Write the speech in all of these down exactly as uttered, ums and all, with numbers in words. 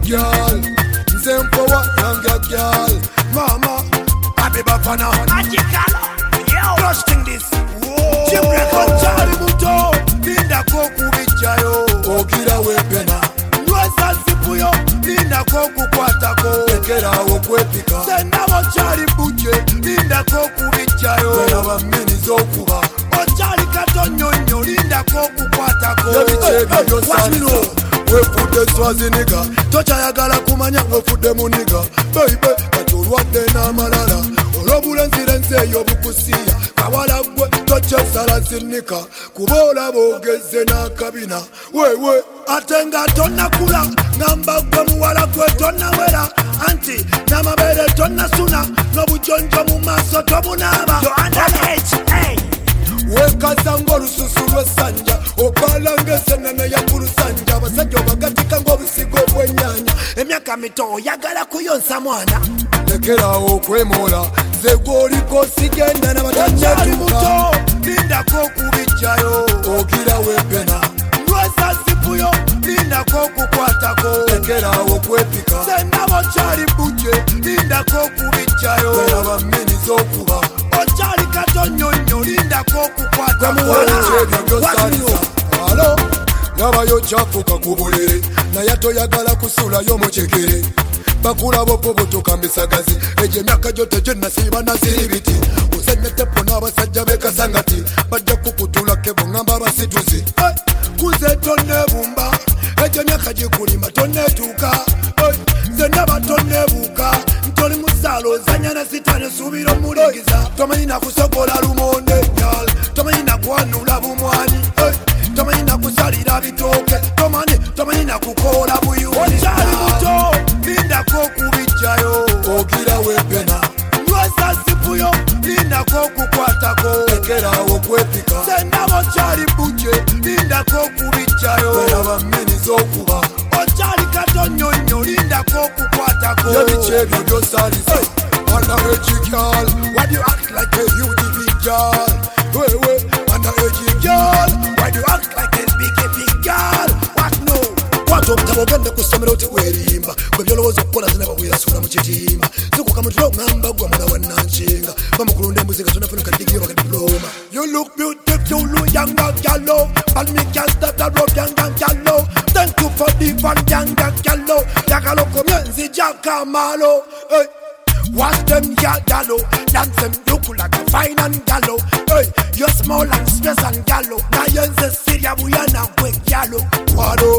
girl. Zempowa younger girl. Mama, happy bafana. Magical, yo. Trusting this. Jim record Charlie Muto. Linda koku bichayo. Ogira wepena. Nwesa sipuyo. Linda koku kwatako. Ekera okwepika. Senda wa Charlie Buche. Linda koku bichayo. Wena wa mini zokuba. Ochali katonyonyo. Linda koku kwatako. Yabichega yosanino. Wefude swazi niga. Tocha yagala kumanya wefude muniga. Baby, katulwadde n'amalala. Olobule nzirenze yobukusiya. Kawala gwe tocha sala sinika. Kubola bogeze n'akabina. Wewe ate nga tonnakula. Ngamba gwe muwala gwe tonnawera. Anti n'amabere tonnasuna. N'obujonjo mu maaso tobunaaba. You're underage, hey. Wekaza ng'olususu lw'essanja. Obala ng'essenene ya kulusanja. Abasajja obagatika ng'obusigo bw'ennyanja. Emyaka mito oyagala kuyonsa mwana. Lekerawo okwemola. Nze gw'oliko sigenda n'abatanyatuka. Muto lindako okubijjayo. Ogira wepena. Lwesa sipuyo lindako okukwatako. Lekerawo okwepika. Nze nabo Charlie Buche lindako okubijjayo. Weraba mmini z'okuba. Ochali katonyonyo lindako okukwatako. Wazino. Alo. Yabayo kyafuuka ku bulere. Naye toyagala kusulayo mu kigere. Bakulabo pobotoka misagazi. Eje myaka gyote gye nasiiba nasiribiti. Uzenne tepo n'abasajja b'ekasangati. Bajja kukutula kebo ngamba abasituzi. Kuze tonneebumba. Eje myaka gikulima tonneetuuka. Nze naba tonneebuuka. Ntoli musaalo ozanya na sitane suubira omulingiza. Tomanyi nakusokola lumonde gyal. Tomanyi nakwanula bumwani. Tomanyi nakusalira bitooke. Tomanyi tomanyi nakukoola buyuni. Okyali muto lindako okubijjayo. Ogira wepena. Lwesa sipuyo lindako okukwatako. Lekerawo okwepika. Nze nabo Charlie Buche lindako okubijjayo. Weraba mmini z'okuba. Ochali katonyonyo lindako okukwatako. Yebiki ebyo by'osaliza. Underage girl, why do you act like a huge girl? Wewe, underage girl, why do you act like a big big girl? What no? What obutabo ogenda ku ssomero teweerimba. Gwe byolowooza okukola zina babwirasula mu kitimba. Zikuka mutiro ngamba gwa mwana wa Nanshinga. Bamukulunda embuzi nga tonafunuka digiri oba diploma. You look beautiful, you younger gallo. But me can't start a rope younger gallo. Thank you for the fun younger gallo. Yagalo komyenzi jakamalo. Hey. Watch them ya gallo, dance them look like a fine and gallo. Hey, you're small and stress and gallo. Now you're in the city, we are now quick gallo. Wado.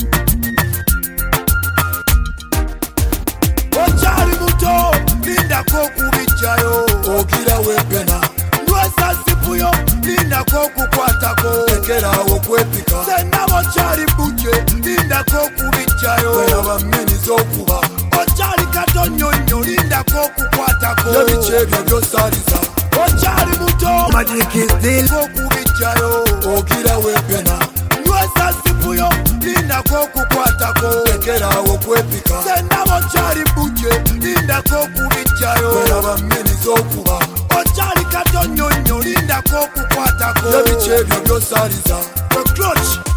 Oh, Charlie Muto, Linda Koku Bichayo. Ogira wepena. Lwesa sipuyo, Linda Koku kwatako. Lekera okwepika. Senda Charlie Buche, Linda Koku Bichayo. Weraba mmini z'okuba. Ochali katonyonyo lindako okukwatako. Yebiki ebyo by'osaliza. Ochali muto magic is deal okubijjayo. Ogira wepena. Lwesa sipuyo lindako okukwatako. Lekerawo okwepika. Nze nabo Charlie Buche lindako okubijjayo. Weraba mmini z'okuba. Ochali katonyonyo lindako okukwatako. Yebiki ebyo by'osaliza. The clutch.